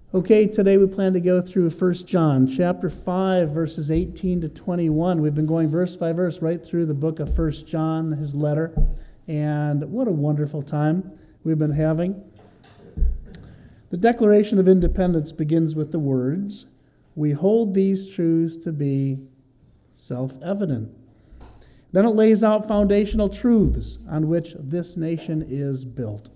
Okay, today we plan to go through 1 John chapter 5, verses 18 to 21. We've been going verse by verse right through the book of 1 John, his letter, and what a wonderful time we've been having. The Declaration of Independence begins with the words, "We hold these truths to be self-evident." Then it lays out foundational truths on which this nation is built.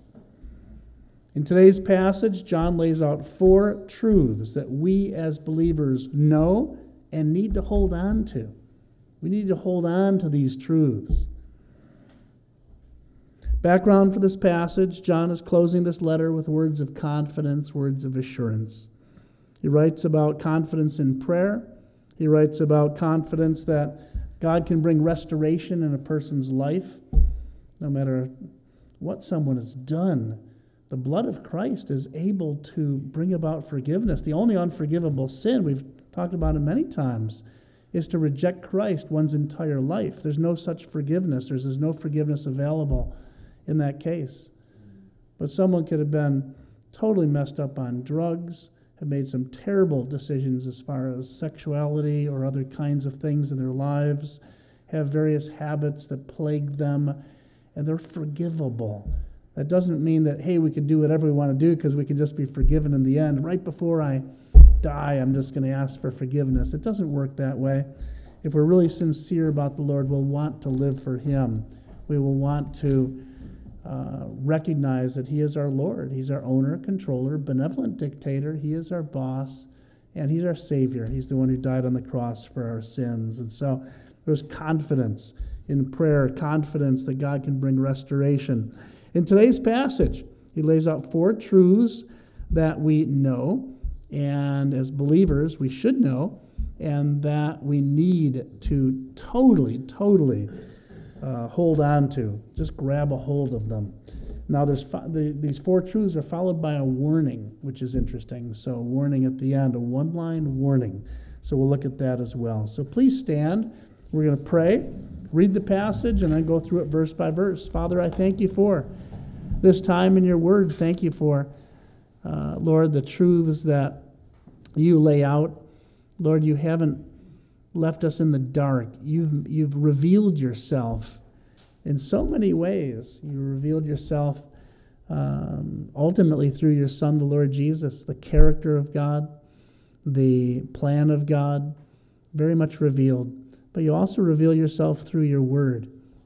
In today's passage, John lays out 4 truths that we as believers know and need to hold on to. We need to hold on to these truths. Background for this passage, John is closing this letter with words of confidence, words of assurance. He writes about confidence in prayer. He writes about confidence that God can bring restoration in a person's life, no matter what someone has done. The blood of Christ is able to bring about forgiveness. The only unforgivable sin, we've talked about it many times, is to reject Christ one's entire life. There's no such forgiveness. There's no forgiveness available in that case. But someone could have been totally messed up on drugs, have made some terrible decisions as far as sexuality or other kinds of things in their lives, have various habits that plague them, and they're forgivable. That doesn't mean that, hey, we can do whatever we want to do because we can just be forgiven in the end. Right before I die, I'm just going to ask for forgiveness. It doesn't work that way. If we're really sincere about the Lord, we'll want to live for Him. We will want to recognize that He is our Lord. He's our owner, controller, benevolent dictator. He is our boss, and He's our Savior. He's the one who died on the cross for our sins. And so there's confidence in prayer, confidence that God can bring restoration. In today's passage, he lays out 4 truths that we know, and as believers, we should know, and that we need to totally hold on to. Just grab a hold of them. Now, these 4 truths are followed by a warning, which is interesting. So, a warning at the end, a one-line warning. So, we'll look at that as well. So, please stand. We're going to pray, read the passage, and then go through it verse by verse. Father, I thank you for this time in your word. Thank you for, Lord, the truths that you lay out. Lord, you haven't left us in the dark. You've revealed yourself in so many ways. You revealed yourself ultimately through your Son, the Lord Jesus, the character of God, the plan of God, very much revealed. But you also reveal yourself through your word.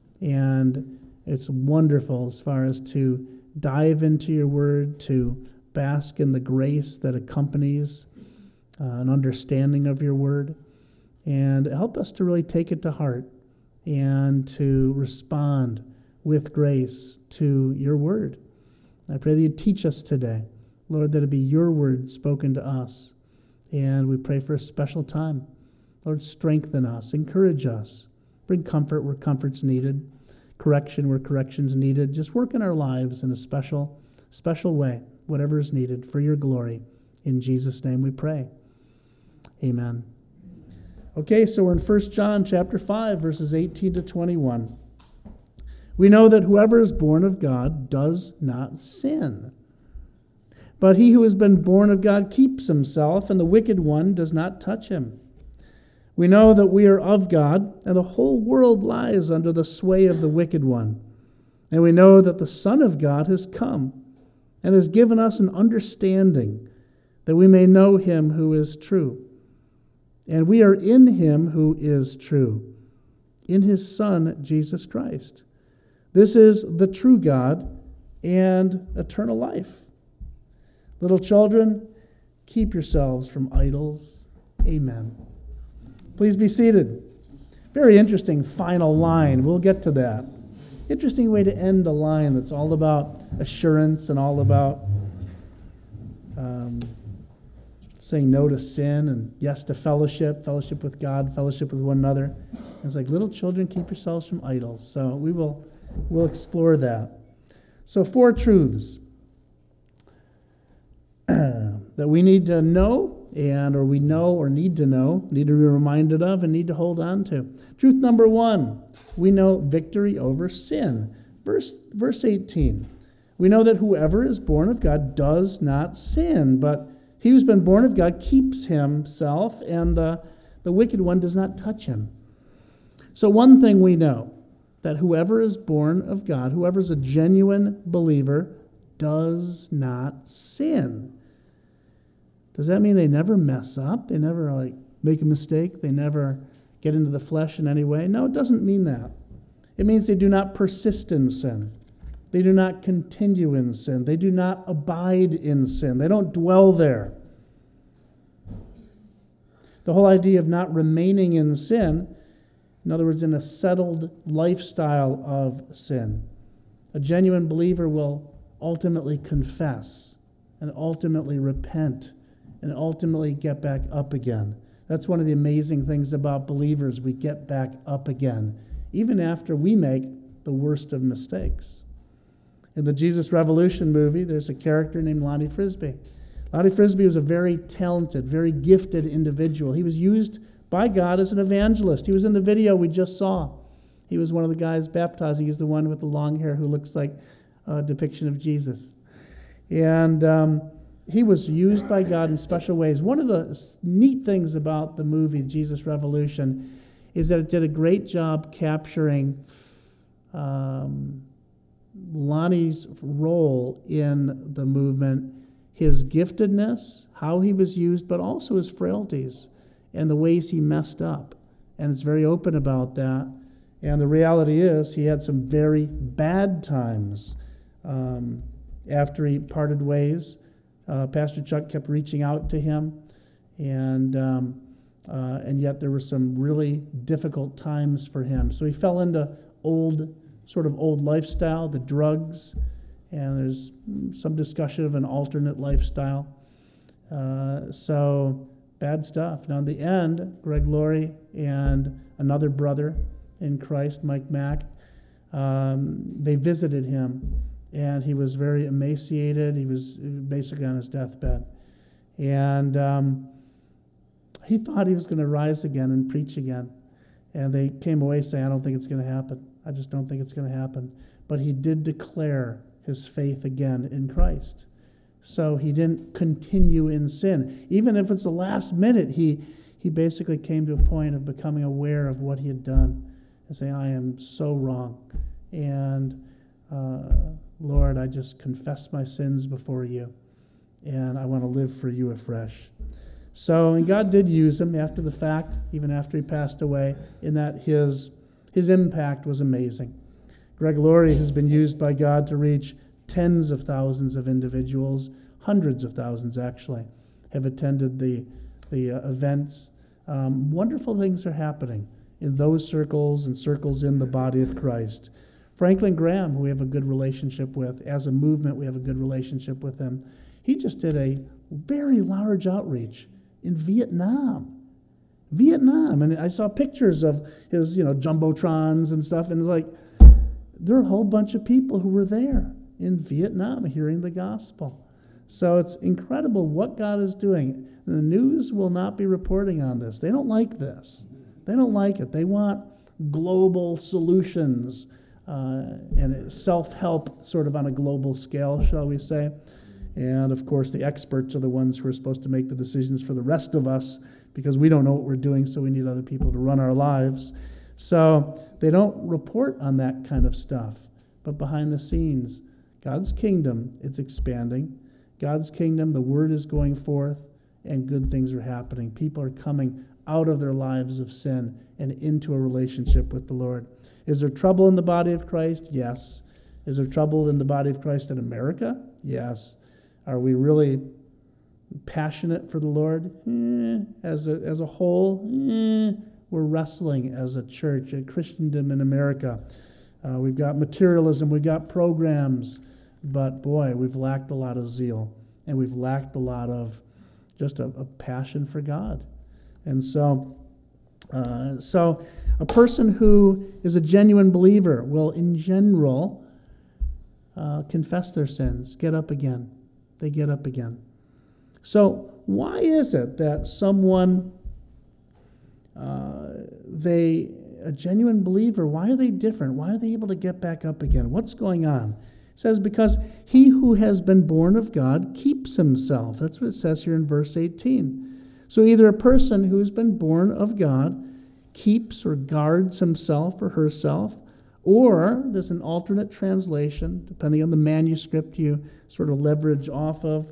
And it's wonderful as far as to dive into your word, to bask in the grace that accompanies an understanding of your word, and help us to really take it to heart and to respond with grace to your word. I pray that you teach us today, Lord, that it be your word spoken to us, and we pray for a special time. Lord, strengthen us, encourage us, bring comfort where comfort's needed, correction where correction's needed. Just work in our lives in a special way, whatever is needed for your glory. In Jesus' name we pray. Amen. Okay, so we're in 1 John chapter 5, verses 18 to 21. We know that whoever is born of God does not sin. But he who has been born of God keeps himself, and the wicked one does not touch him. We know that we are of God, and the whole world lies under the sway of the wicked one. And we know that the Son of God has come and has given us an understanding that we may know him who is true. And we are in him who is true, in his Son, Jesus Christ. This is the true God and eternal life. Little children, keep yourselves from idols. Amen. Please be seated. Very interesting final line. We'll get to that. Interesting way to end a line that's all about assurance and all about saying no to sin and yes to fellowship with God, fellowship with one another. And it's like, little children, keep yourselves from idols. So we'll explore that. So 4 truths that we need to know, or we know or need to know, need to be reminded of, and need to hold on to. Truth number 1, we know victory over sin. Verse 18, we know that whoever is born of God does not sin, but He who's been born of God keeps himself, and the wicked one does not touch him. So one thing we know, that whoever is born of God, whoever is a genuine believer, does not sin. Does that mean they never mess up? They never make a mistake? They never get into the flesh in any way? No, it doesn't mean that. It means they do not persist in sin. They do not continue in sin. They do not abide in sin. They don't dwell there. The whole idea of not remaining in sin, in other words, in a settled lifestyle of sin. A genuine believer will ultimately confess and ultimately repent and ultimately get back up again. That's one of the amazing things about believers. We get back up again, even after we make the worst of mistakes. In the Jesus Revolution movie, there's a character named Lonnie Frisbee. Lonnie Frisbee was a very talented, very gifted individual. He was used by God as an evangelist. He was in the video we just saw. He was one of the guys baptizing. He's the one with the long hair who looks like a depiction of Jesus. And he was used by God in special ways. One of the neat things about the movie Jesus Revolution is that it did a great job capturing Lonnie's role in the movement, his giftedness, how he was used, but also his frailties and the ways he messed up. And it's very open about that. And the reality is he had some very bad times after he parted ways. Pastor Chuck kept reaching out to him, and yet there were some really difficult times for him. So he fell into old lifestyle, the drugs, and there's some discussion of an alternate lifestyle. So bad stuff. Now in the end, Greg Laurie and another brother in Christ, Mike Mack, they visited him, and he was very emaciated. He was basically on his deathbed. And he thought he was going to rise again and preach again. And they came away saying, I don't think it's going to happen. I just don't think it's going to happen. But he did declare his faith again in Christ. So he didn't continue in sin. Even if it's the last minute, he basically came to a point of becoming aware of what he had done and saying, I am so wrong. And Lord, I just confess my sins before you, and I want to live for you afresh. So, and God did use him after the fact, even after he passed away, in that his impact was amazing. Greg Laurie has been used by God to reach tens of thousands of individuals, hundreds of thousands actually, have attended the events. Wonderful things are happening in those circles and circles in the body of Christ. Franklin Graham, who we have a good relationship with, as a movement, we have a good relationship with him. He just did a very large outreach in Vietnam. And I saw pictures of his, jumbotrons and stuff, and it's like, there are a whole bunch of people who were there in Vietnam hearing the gospel. So it's incredible what God is doing. The news will not be reporting on this. They don't like this. They don't like it. They want global solutions and self-help sort of on a global scale, shall we say. And, of course, the experts are the ones who are supposed to make the decisions for the rest of us because we don't know what we're doing, so we need other people to run our lives. So they don't report on that kind of stuff. But behind the scenes, God's kingdom, it's expanding. God's kingdom, the word is going forth, and good things are happening. People are coming out of their lives of sin and into a relationship with the Lord. Is there trouble in the body of Christ? Yes. Is there trouble in the body of Christ in America? Yes. Are we really passionate for the Lord? As a whole, we're wrestling as a church, a Christendom in America. We've got materialism, we've got programs, but boy, we've lacked a lot of zeal, and we've lacked a lot of just a passion for God. And so a person who is a genuine believer will, in general, confess their sins, get up again. They get up again. So why is it that someone, a genuine believer, why are they different? Why are they able to get back up again? What's going on? It says, because he who has been born of God keeps himself. That's what it says here in verse 18. So either a person who has been born of God keeps or guards himself or herself, or there's an alternate translation, depending on the manuscript you sort of leverage off of.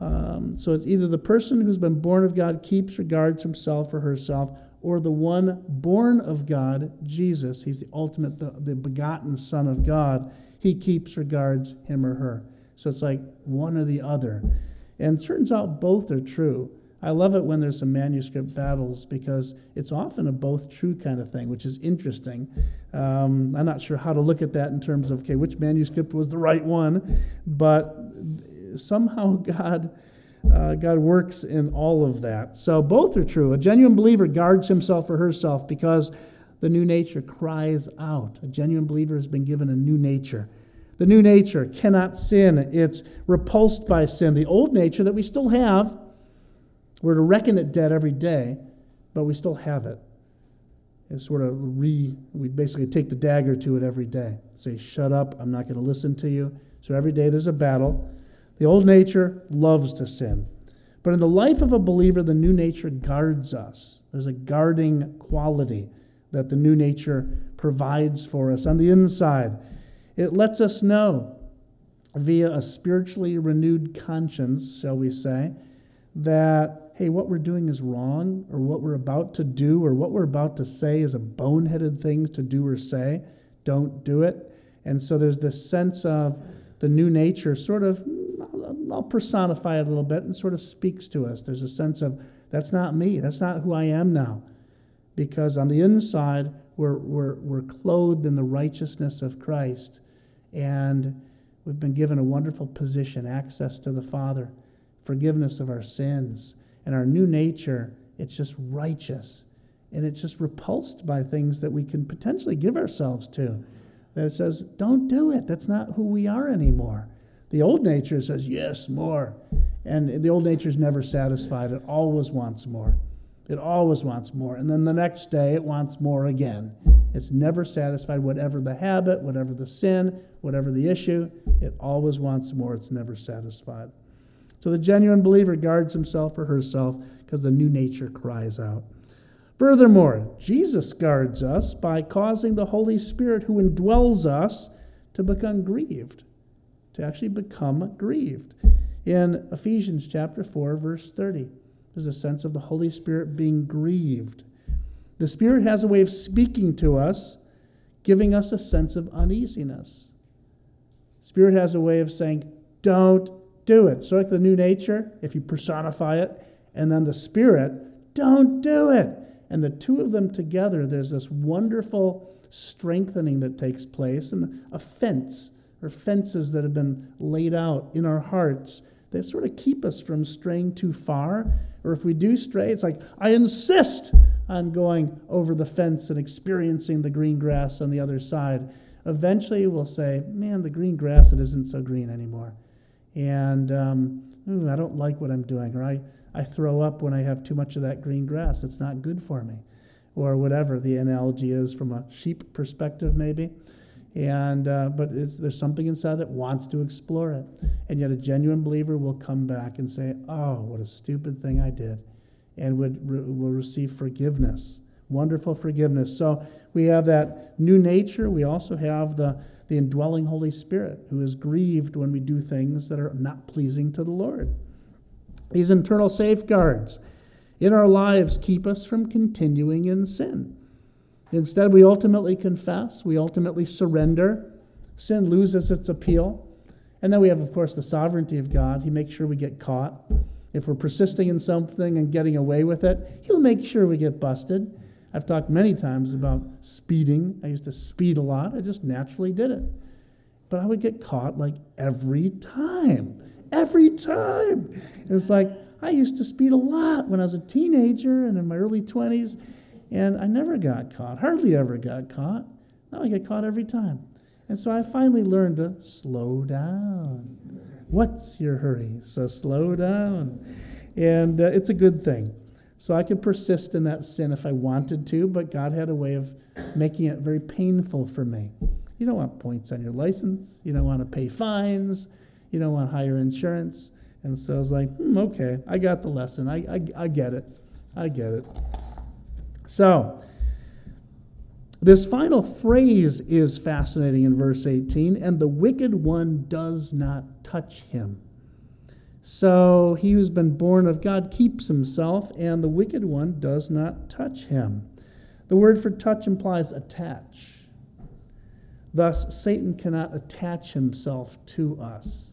So it's either the person who's been born of God keeps or guards himself or herself, or the one born of God, Jesus. He's the ultimate, the begotten Son of God. He keeps or guards him or her. So it's like one or the other. And it turns out both are true. I love it when there's some manuscript battles because it's often a both true kind of thing, which is interesting. I'm not sure how to look at that in terms of, okay, which manuscript was the right one, but somehow God works in all of that. So both are true. A genuine believer guards himself or herself because the new nature cries out. A genuine believer has been given a new nature. The new nature cannot sin. It's repulsed by sin. The old nature that we still have, we're to reckon it dead every day, but we still have it. It's sort of we basically take the dagger to it every day. Say, shut up, I'm not going to listen to you. So every day there's a battle. The old nature loves to sin. But in the life of a believer, the new nature guards us. There's a guarding quality that the new nature provides for us on the inside. It lets us know via a spiritually renewed conscience, shall we say, that, hey, what we're doing is wrong, or what we're about to do, or what we're about to say is a boneheaded thing to do or say. Don't do it. And so there's this sense of the new nature sort of, I'll personify it a little bit, and sort of speaks to us. There's a sense of, that's not me. That's not who I am now. Because on the inside, we're clothed in the righteousness of Christ, and we've been given a wonderful position, access to the Father, forgiveness of our sins. And our new nature, it's just righteous. And it's just repulsed by things that we can potentially give ourselves to. That it says, don't do it. That's not who we are anymore. The old nature says, yes, more. And the old nature is never satisfied. It always wants more. It always wants more. And then the next day, it wants more again. It's never satisfied. Whatever the habit, whatever the sin, whatever the issue, it always wants more. It's never satisfied. So the genuine believer guards himself or herself because the new nature cries out. Furthermore, Jesus guards us by causing the Holy Spirit who indwells us to become grieved, to actually become grieved. In Ephesians chapter 4, verse 30, there's a sense of the Holy Spirit being grieved. The Spirit has a way of speaking to us, giving us a sense of uneasiness. Spirit has a way of saying, don't do it. So like the new nature, if you personify it, and then the Spirit, don't do it. And the two of them together, there's this wonderful strengthening that takes place, and a fence, or fences that have been laid out in our hearts that sort of keep us from straying too far. Or if we do stray, it's like, I insist on going over the fence and experiencing the green grass on the other side. Eventually we'll say, man, the green grass, it isn't so green anymore. And I don't like what I'm doing. Or I throw up when I have too much of that green grass. It's not good for me. Or whatever the analogy is from a sheep perspective maybe. And but there's something inside that wants to explore it. And yet a genuine believer will come back and say, oh, what a stupid thing I did. And will receive forgiveness, wonderful forgiveness. So we have that new nature. We also have the indwelling Holy Spirit who is grieved when we do things that are not pleasing to the Lord. These internal safeguards in our lives keep us from continuing in sin. Instead, we ultimately confess. We ultimately surrender. Sin loses its appeal. And then we have, of course, the sovereignty of God. He makes sure we get caught. If we're persisting in something and getting away with it, He'll make sure we get busted. I've talked many times about speeding. I used to speed a lot. I just naturally did it. But I would get caught like every time. Every time. And it's like, I used to speed a lot when I was a teenager and in my early 20s, and I never got caught, hardly ever got caught. Now I get caught every time. And so I finally learned to slow down. What's your hurry? So slow down. And it's a good thing. So I could persist in that sin if I wanted to, but God had a way of making it very painful for me. You don't want points on your license. You don't want to pay fines. You don't want higher insurance. And so I was like, okay, I got the lesson. I get it. I get it. So, this final phrase is fascinating in verse 18, and the wicked one does not touch him. So, he who's been born of God keeps himself, and the wicked one does not touch him. The word for touch implies attach. Thus, Satan cannot attach himself to us.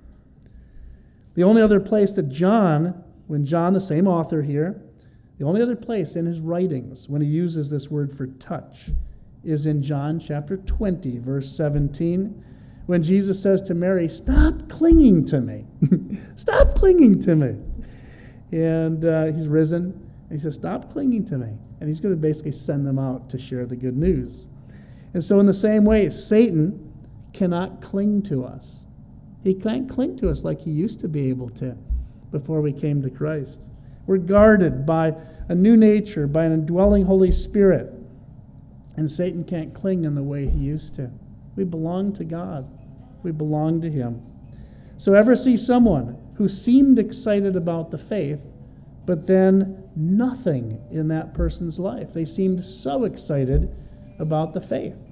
The only other place that John, the same author here, the only other place in his writings when he uses this word for touch is in John chapter 20, verse 17, when Jesus says to Mary, "Stop clinging to me." Stop clinging to me. And he's risen, and he says, "Stop clinging to me." And he's going to basically send them out to share the good news. And so in the same way, Satan cannot cling to us. He can't cling to us like he used to be able to before we came to Christ. We're guarded by a new nature, by an indwelling Holy Spirit. And Satan can't cling in the way he used to. We belong to God. We belong to him. So ever see someone who seemed excited about the faith, but then nothing in that person's life? They seemed so excited about the faith.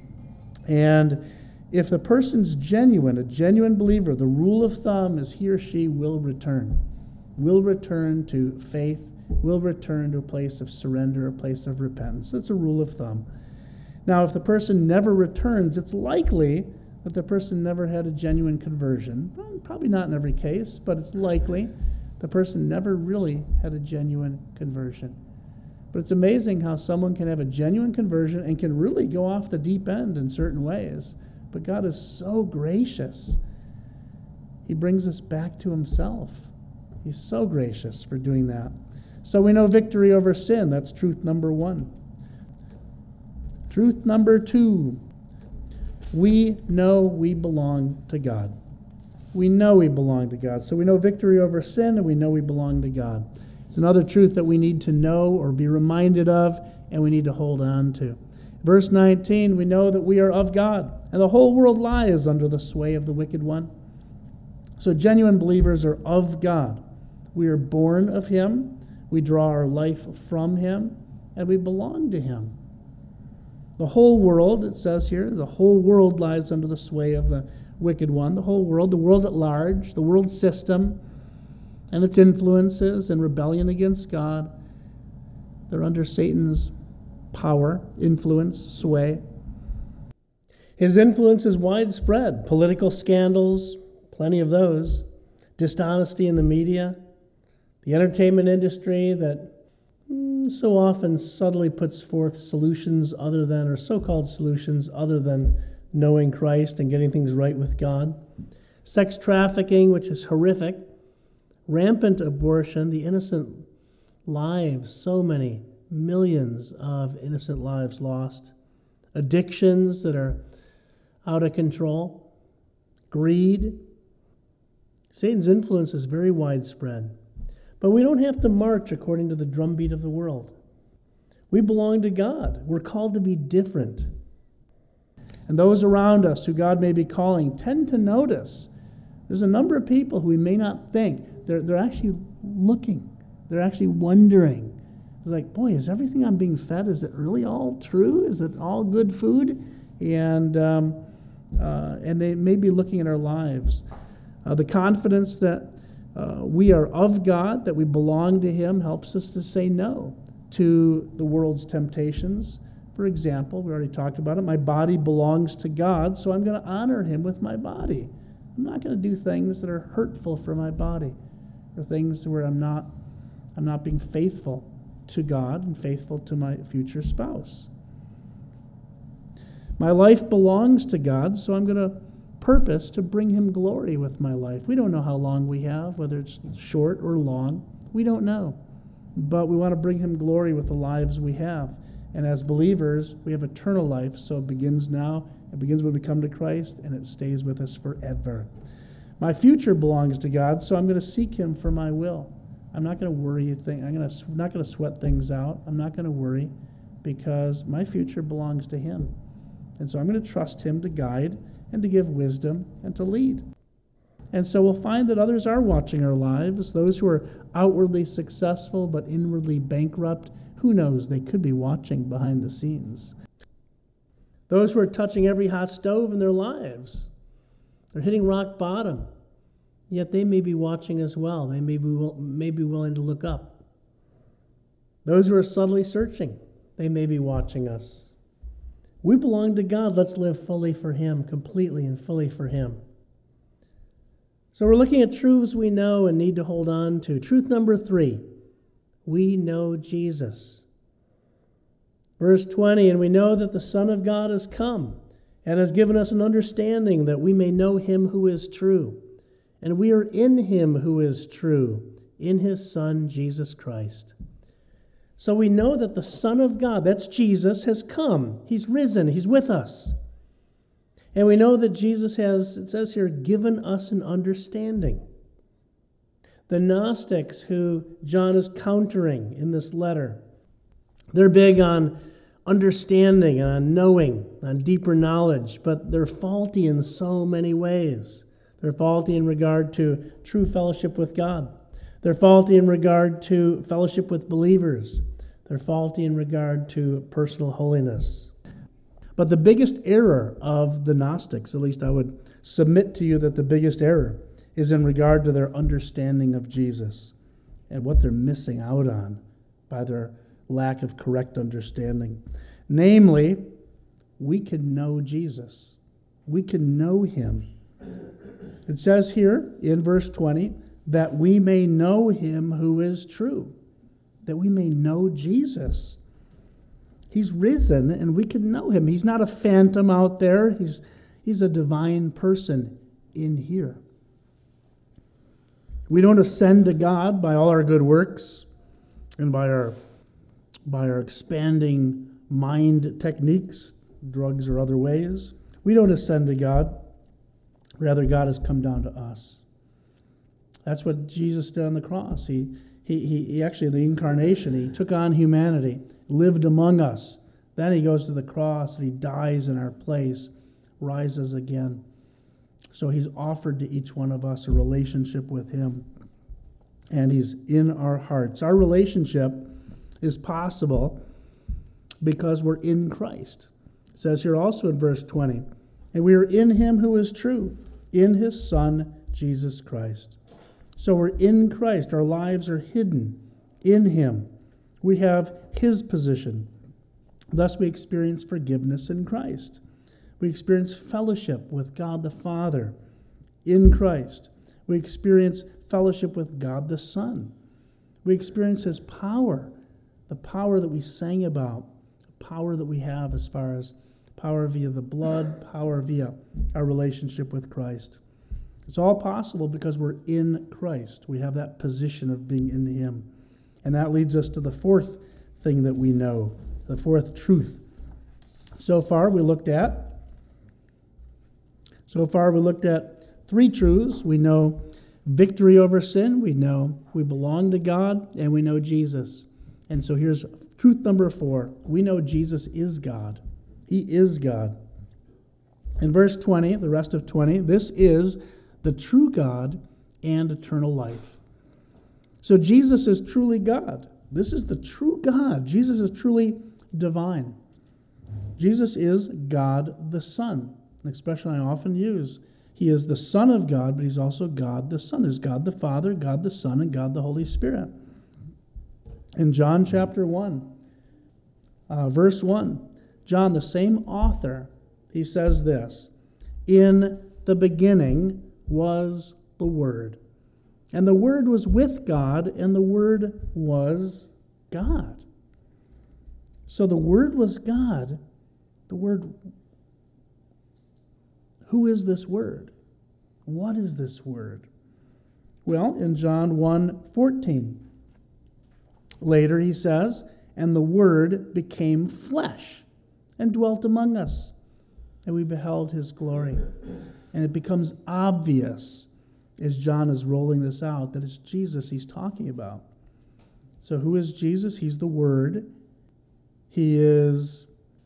And if the person's genuine, a genuine believer, the rule of thumb is he or she will return to faith, will return to a place of surrender, a place of repentance. That's a rule of thumb. Now, if the person never returns, it's likely that the person never had a genuine conversion. Well, probably not in every case, but it's likely the person never really had a genuine conversion. But it's amazing how someone can have a genuine conversion and can really go off the deep end in certain ways. But God is so gracious. He brings us back to himself. He's so gracious for doing that. So we know victory over sin. That's truth number 1. Truth number 2. We know we belong to God. We know we belong to God. So we know victory over sin, and we know we belong to God. It's another truth that we need to know or be reminded of, and we need to hold on to. Verse 19, we know that we are of God, and the whole world lies under the sway of the wicked one. So genuine believers are of God. We are born of him, we draw our life from him, and we belong to him. The whole world, it says here, the whole world lies under the sway of the wicked one. The whole world, the world at large, the world system, and its influences and rebellion against God, they're under Satan's power, influence, sway. His influence is widespread. Political scandals, plenty of those. Dishonesty in the media. The entertainment industry that so often subtly puts forth solutions other than, or so-called solutions other than knowing Christ and getting things right with God. Sex trafficking, which is horrific. Rampant abortion, the innocent lives, so many millions of innocent lives lost. Addictions that are out of control. Greed. Satan's influence is very widespread. But we don't have to march according to the drumbeat of the world. We belong to God. We're called to be different. And those around us who God may be calling tend to notice there's a number of people who we may not think. They're actually looking. They're actually wondering. It's like, boy, is everything I'm being fed, is it really all true? Is it all good food? And they may be looking at our lives. The confidence that we are of God, that we belong to him, helps us to say no to the world's temptations. For example, we already talked about it. My body belongs to God, so I'm going to honor him with my body. I'm not going to do things that are hurtful for my body, or things where I'm not being faithful to God and faithful to my future spouse. My life belongs to God, so I'm going to purpose to bring him glory with my life. We don't know how long we have, whether it's short or long. We don't know. But we want to bring him glory with the lives we have. And as believers, we have eternal life, so it begins now. It begins when we come to Christ, and it stays with us forever. My future belongs to God, so I'm going to seek him for my will. I'm not going to worry. I'm not going to sweat things out. I'm not going to worry, because my future belongs to him. And so I'm going to trust him to guide and to give wisdom and to lead. And so we'll find that others are watching our lives. Those who are outwardly successful but inwardly bankrupt, who knows, they could be watching behind the scenes. Those who are touching every hot stove in their lives, they're hitting rock bottom, yet they may be watching as well. They may be willing to look up. Those who are subtly searching, they may be watching us. We belong to God. Let's live fully for him, completely and fully for him. So we're looking at truths we know and need to hold on to. Truth number 3, we know Jesus. Verse 20, and we know that the Son of God has come and has given us an understanding that we may know him who is true. And we are in him who is true, in his Son, Jesus Christ. So we know that the Son of God, that's Jesus, has come. He's risen. He's with us. And we know that Jesus has, it says here, given us an understanding. The Gnostics, who John is countering in this letter, they're big on understanding, on knowing, on deeper knowledge, but they're faulty in so many ways. They're faulty in regard to true fellowship with God. They're faulty in regard to fellowship with believers. They're faulty in regard to personal holiness. But the biggest error of the Gnostics, at least I would submit to you that the biggest error is in regard to their understanding of Jesus and what they're missing out on by their lack of correct understanding. Namely, we can know Jesus. We can know him. It says here in verse 20 that we may know him who is true, that we may know Jesus. He's risen and we can know him. He's not a phantom out there. He's a divine person in here. We don't ascend to God by all our good works and by our expanding mind techniques, drugs or other ways. We don't ascend to God. Rather, God has come down to us. That's what Jesus did on the cross. He actually, the incarnation, he took on humanity, lived among us. Then he goes to the cross and he dies in our place, rises again. So he's offered to each one of us a relationship with him. And he's in our hearts. Our relationship is possible because we're in Christ. It says here also in verse 20, and we are in him who is true, in his Son, Jesus Christ. So we're in Christ. Our lives are hidden in him. We have his position. Thus we experience forgiveness in Christ. We experience fellowship with God the Father in Christ. We experience fellowship with God the Son. We experience his power, the power that we sang about, the power that we have as far as power via the blood, power via our relationship with Christ. It's all possible because we're in Christ. We have that position of being in him. And that leads us to the fourth thing that we know, the fourth truth. So far we looked at three truths. We know victory over sin, we know we belong to God, and we know Jesus. And so here's truth number 4. We know Jesus is God. He is God. In verse 20, the rest of 20, this is the true God and eternal life. So Jesus is truly God. This is the true God. Jesus is truly divine. Jesus is God the Son. An expression I often use. He is the Son of God, but he's also God the Son. There's God the Father, God the Son, and God the Holy Spirit. In John chapter 1, verse 1, John, the same author, he says this, in the beginning was the Word. And the Word was with God, and the Word was God. So the Word was God. The Word, who is this Word? What is this Word? Well, in John 1:14, later he says, and the Word became flesh and dwelt among us, and we beheld his glory. And it becomes obvious as John is rolling this out that it's Jesus he's talking about. So who is Jesus? He's the Word. He is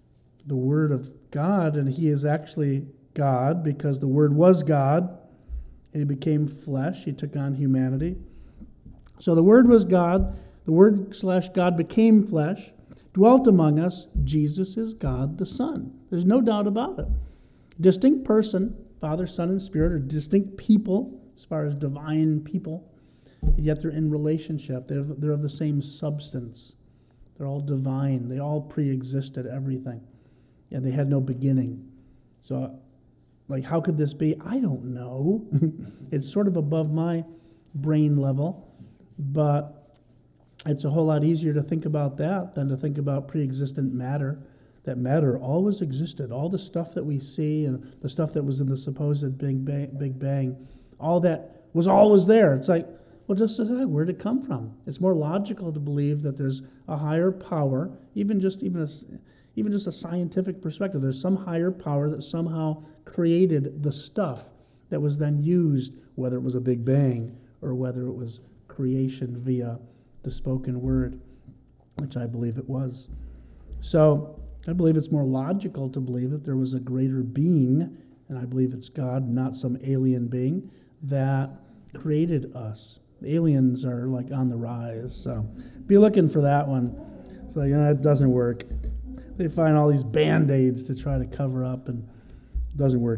the Word of God, and he is actually God because the Word was God, and he became flesh. He took on humanity. So the Word was God. The Word/God became flesh, dwelt among us. Jesus is God the Son. There's no doubt about it. Distinct person, Father, Son, and Spirit are distinct people as far as divine people, yet they're in relationship. They're of the same substance. They're all divine. They all pre-existed everything, and they had no beginning. So, how could this be? I don't know. It's sort of above my brain level, but it's a whole lot easier to think about that than to think about pre-existent matter. That matter always existed. All the stuff that we see and the stuff that was in the supposed Big Bang, all that was always there. It's like, well, just as that, where did it come from? It's more logical to believe that there's a higher power, even just a scientific perspective. There's some higher power that somehow created the stuff that was then used, whether it was a Big Bang or whether it was creation via the spoken word, which I believe it was. So I believe it's more logical to believe that there was a greater being, and I believe it's God, not some alien being, that created us. Aliens are on the rise, so be looking for that one. It's it doesn't work. They find all these Band-Aids to try to cover up, and it doesn't work.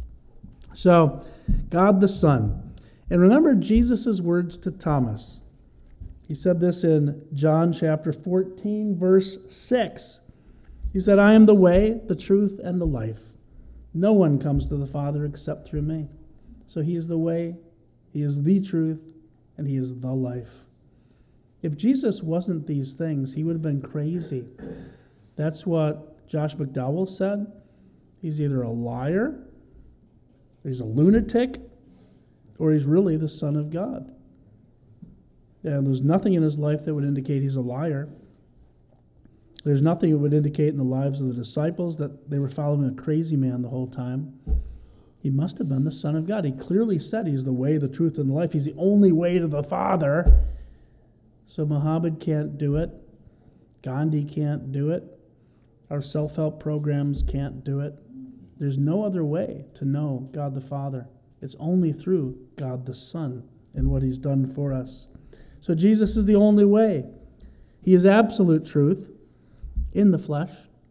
So, God the Son. And remember Jesus' words to Thomas. He said this in John chapter 14, verse 6. He said, I am the way, the truth, and the life. No one comes to the Father except through me. So he is the way, he is the truth, and he is the life. If Jesus wasn't these things, he would have been crazy. That's what Josh McDowell said. He's either a liar, he's a lunatic, or he's really the Son of God. And there's nothing in his life that would indicate he's a liar. There's nothing that would indicate in the lives of the disciples that they were following a crazy man the whole time. He must have been the Son of God. He clearly said he's the way, the truth, and the life. He's the only way to the Father. So Muhammad can't do it. Gandhi can't do it. Our self-help programs can't do it. There's no other way to know God the Father. It's only through God the Son and what he's done for us. So Jesus is the only way. He is absolute truth in the flesh.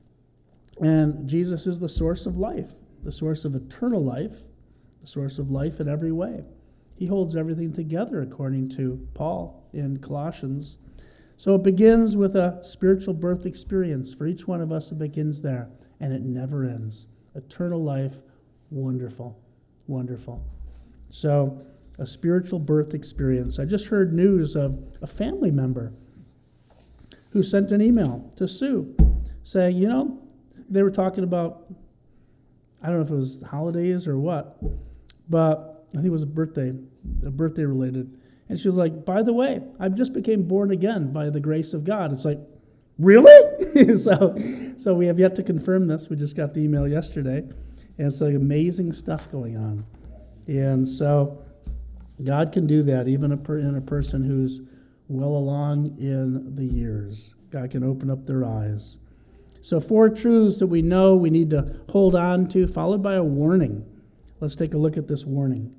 And Jesus is the source of life, the source of eternal life, the source of life in every way. He holds everything together, according to Paul in Colossians. So it begins with a spiritual birth experience. For each one of us, it begins there, and it never ends. Eternal life, wonderful, wonderful. So a spiritual birth experience. I just heard news of a family member who sent an email to Sue saying, they were talking about, I don't know if it was holidays or what, but I think it was a birthday related. And she was like, by the way, I just became born again by the grace of God. It's like, really? So we have yet to confirm this. We just got the email yesterday. And it's amazing stuff going on. And so God can do that even in a person who's well along in the years. God can open up their eyes. So 4 truths that we know we need to hold on to, followed by a warning. Let's take a look at this warning.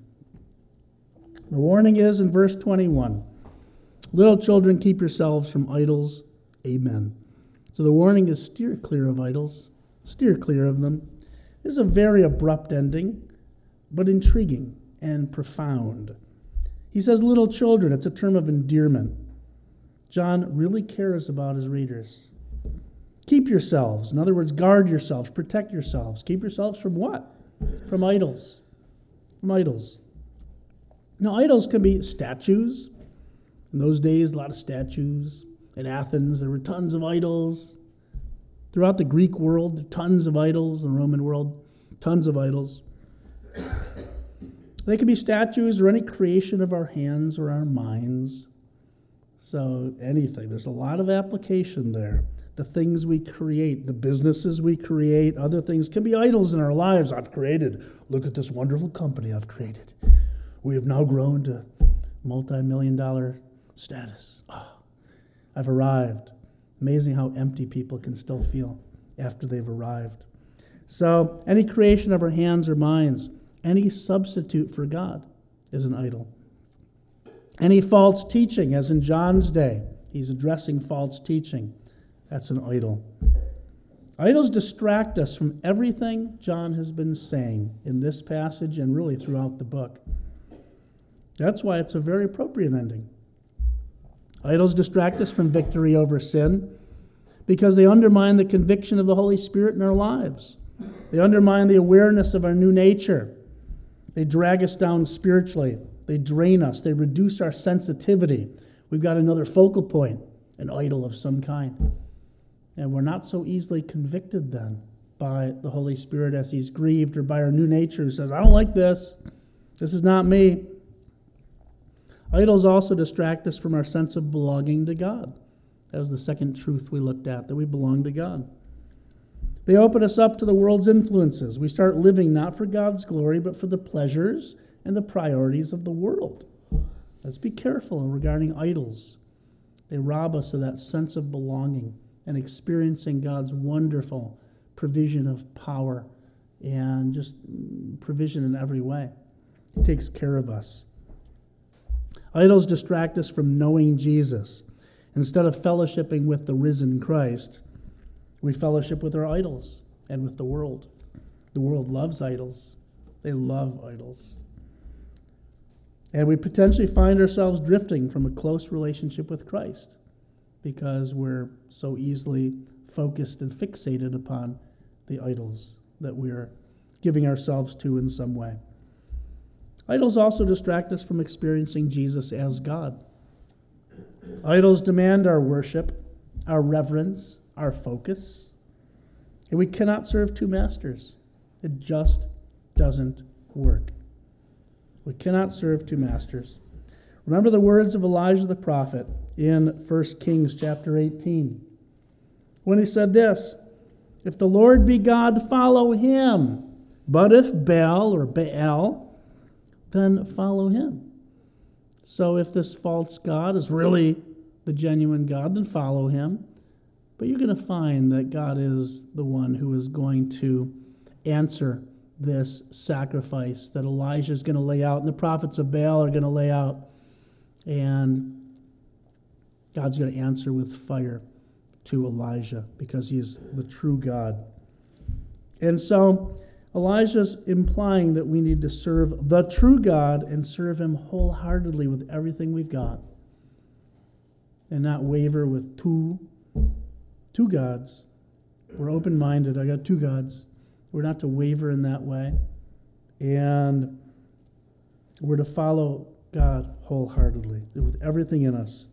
The warning is in verse 21. Little children, keep yourselves from idols. Amen. So the warning is steer clear of idols. Steer clear of them. This is a very abrupt ending, but intriguing and profound. He says little children. It's a term of endearment. John really cares about his readers. Keep yourselves. In other words, guard yourselves. Protect yourselves. Keep yourselves from what? From idols. From idols. Now, idols can be statues. In those days, a lot of statues. In Athens, there were tons of idols. Throughout the Greek world, there were tons of idols. In the Roman world, tons of idols. They can be statues or any creation of our hands or our minds. So anything. There's a lot of application there. The things we create, the businesses we create, other things can be idols in our lives. I've created. Look at this wonderful company I've created. We have now grown to multi-million-dollar status. Oh, I've arrived. Amazing how empty people can still feel after they've arrived. So any creation of our hands or minds, any substitute for God is an idol. Any false teaching, as in John's day, he's addressing false teaching, that's an idol. Idols distract us from everything John has been saying in this passage and really throughout the book. That's why it's a very appropriate ending. Idols distract us from victory over sin because they undermine the conviction of the Holy Spirit in our lives. They undermine the awareness of our new nature. They drag us down spiritually. They drain us. They reduce our sensitivity. We've got another focal point, an idol of some kind. And we're not so easily convicted then by the Holy Spirit as he's grieved, or by our new nature who says, I don't like this. This is not me. Idols also distract us from our sense of belonging to God. That was the second truth we looked at, that we belong to God. They open us up to the world's influences. We start living not for God's glory, but for the pleasures and the priorities of the world. Let's be careful regarding idols. They rob us of that sense of belonging and experiencing God's wonderful provision of power and just provision in every way. He takes care of us. Idols distract us from knowing Jesus. Instead of fellowshipping with the risen Christ, we fellowship with our idols and with the world. The world loves idols. They love idols. And we potentially find ourselves drifting from a close relationship with Christ because we're so easily focused and fixated upon the idols that we're giving ourselves to in some way. Idols also distract us from experiencing Jesus as God. Idols demand our worship, our reverence, our focus. And we cannot serve two masters. It just doesn't work. We cannot serve two masters. Remember the words of Elijah the prophet in 1 Kings chapter 18, when he said this, if the Lord be God, follow him. But if Baal or Baal, then follow him. So if this false god is really the genuine God, then follow him. But you're going to find that God is the one who is going to answer this sacrifice that Elijah is going to lay out and the prophets of Baal are going to lay out. And God's going to answer with fire to Elijah because he's the true God. And so Elijah's implying that we need to serve the true God and serve him wholeheartedly with everything we've got and not waver with two gods. We're open-minded. I got two gods. We're not to waver in that way. And we're to follow God wholeheartedly with everything in us.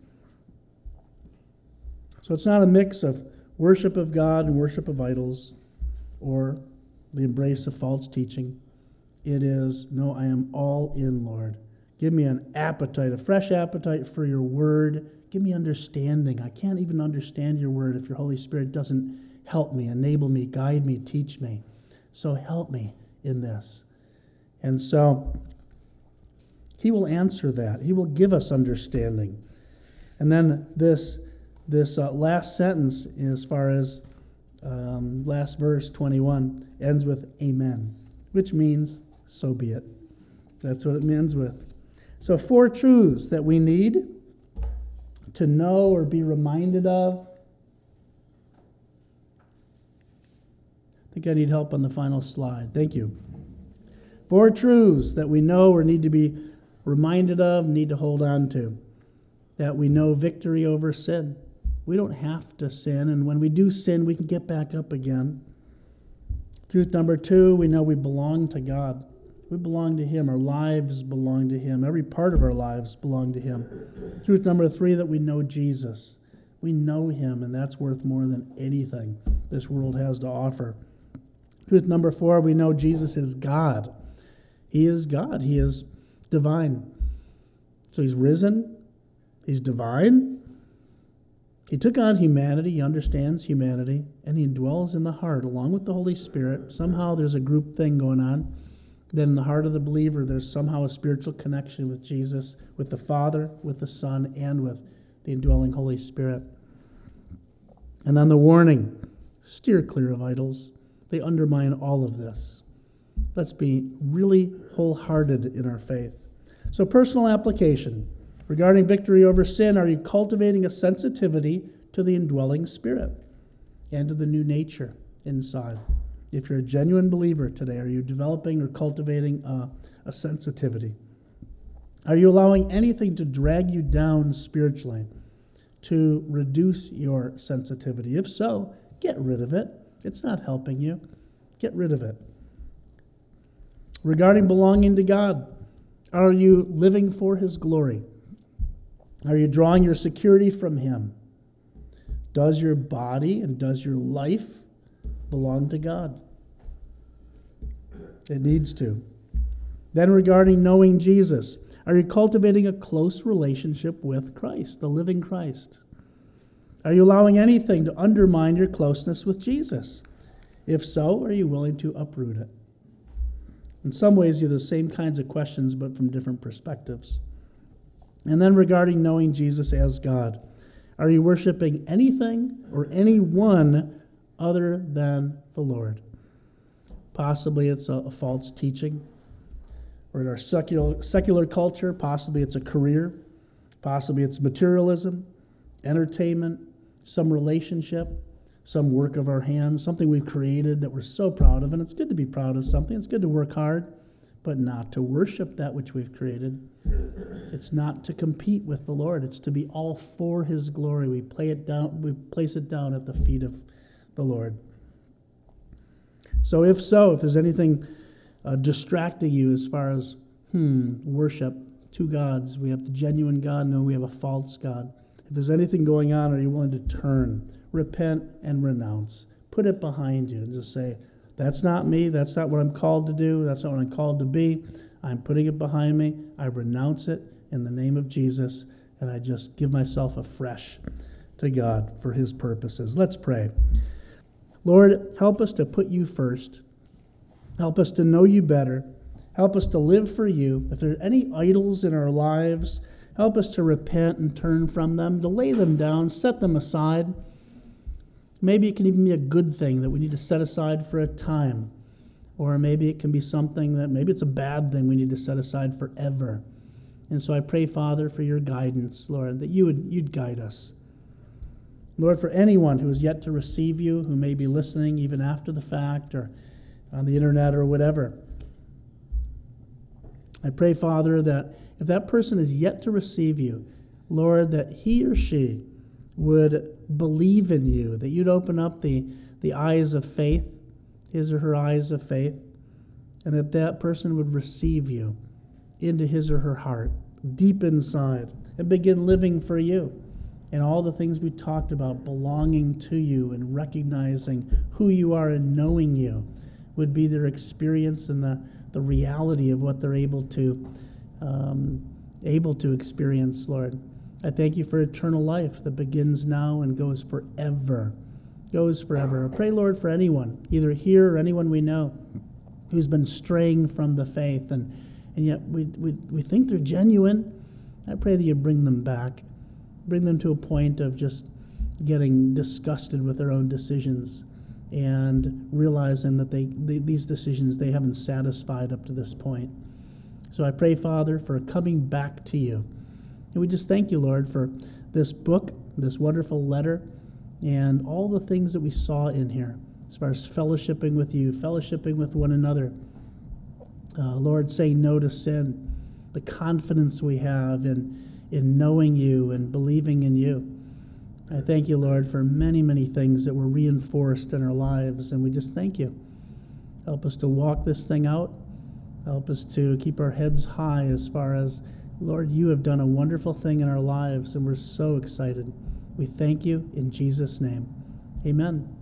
So it's not a mix of worship of God and worship of idols or the embrace of false teaching. It is, no, I am all in, Lord. Give me an appetite, a fresh appetite for your word. Give me understanding. I can't even understand your word if your Holy Spirit doesn't help me, enable me, guide me, teach me. So help me in this. And so he will answer that. He will give us understanding. And then this last sentence, as far as last verse, 21, ends with amen, which means so be it. That's what it ends with. So 4 truths that we need to know or be reminded of. I think I need help on the final slide. Thank you. 4 truths that we know or need to be reminded of, need to hold on to. That we know victory over sin. We don't have to sin, and when we do sin, we can get back up again. Truth number 2, we know we belong to God. We belong to him. Our lives belong to him. Every part of our lives belong to him. Truth number 3, that we know Jesus. We know him, and that's worth more than anything this world has to offer. Truth number 4, we know Jesus is God. He is God. He is divine. So he's risen. He's divine. He took on humanity. He understands humanity, and he dwells in the heart along with the Holy Spirit. Somehow there's a group thing going on. Then in the heart of the believer, there's somehow a spiritual connection with Jesus, with the Father, with the Son, and with the indwelling Holy Spirit. And then the warning, Steer clear of idols. They undermine all of this. Let's be really wholehearted in our faith. So, personal application. Regarding victory over sin, are you cultivating a sensitivity to the indwelling Spirit and to the new nature inside? If you're a genuine believer today, are you developing or cultivating a sensitivity? Are you allowing anything to drag you down spiritually, to reduce your sensitivity? If so, get rid of it. It's not helping you. Get rid of it. Regarding belonging to God, are you living for His glory? Are you drawing your security from Him? Does your body and does your life belong to God? It needs to. Then regarding knowing Jesus, are you cultivating a close relationship with Christ, the living Christ? Are you allowing anything to undermine your closeness with Jesus? If so, are you willing to uproot it? In some ways, they're the same kinds of questions, but from different perspectives. And then regarding knowing Jesus as God, are you worshiping anything or anyone other than the Lord? Possibly it's a false teaching. Or in our secular culture, possibly it's a career. Possibly it's materialism, entertainment, some relationship, some work of our hands, something we've created that we're so proud of. And it's good to be proud of something. It's good to work hard, but not to worship that which we've created. It's not to compete with the Lord. It's to be all for His glory. We place it down at the feet of the Lord. So if there's anything distracting you as far as worship, two gods, we have the genuine God, no, we have a false God. If there's anything going on, are you willing to turn, repent, and renounce? Put it behind you and just say, that's not me, that's not what I'm called to do, that's not what I'm called to be. I'm putting it behind me. I renounce it in the name of Jesus, and I just give myself afresh to God for His purposes. Let's pray. Lord, help us to put You first. Help us to know You better. Help us to live for You. If there are any idols in our lives, help us to repent and turn from them, to lay them down, set them aside. Maybe it can even be a good thing that we need to set aside for a time. Or maybe it can be something that, maybe it's a bad thing we need to set aside forever. And so I pray, Father, for Your guidance, Lord, that You'd guide us. Lord, for anyone who is yet to receive You, who may be listening even after the fact or on the internet or whatever, I pray, Father, that if that person is yet to receive You, Lord, that he or she would believe in You, that You'd open up the eyes of faith, his or her eyes of faith, and that that person would receive You into his or her heart, deep inside, and begin living for You. And all the things we talked about, belonging to You and recognizing who You are and knowing You, would be their experience and the reality of what they're able to experience, Lord. I thank You for eternal life that begins now and goes forever. Goes forever. I pray, Lord, for anyone, either here or anyone we know, who's been straying from the faith, and yet we think they're genuine. I pray that You bring them back. Bring them to a point of just getting disgusted with their own decisions and realizing that these decisions they haven't satisfied up to this point. So I pray, Father, for coming back to You. And we just thank You, Lord, for this book, this wonderful letter, and all the things that we saw in here as far as fellowshipping with You, fellowshipping with one another. Lord, saying no to sin, the confidence we have in knowing You and believing in You. I thank You, Lord, for many, many things that were reinforced in our lives, and we just thank You. Help us to walk this thing out. Help us to keep our heads high as far as, Lord, You have done a wonderful thing in our lives, and we're so excited. We thank You in Jesus' name. Amen.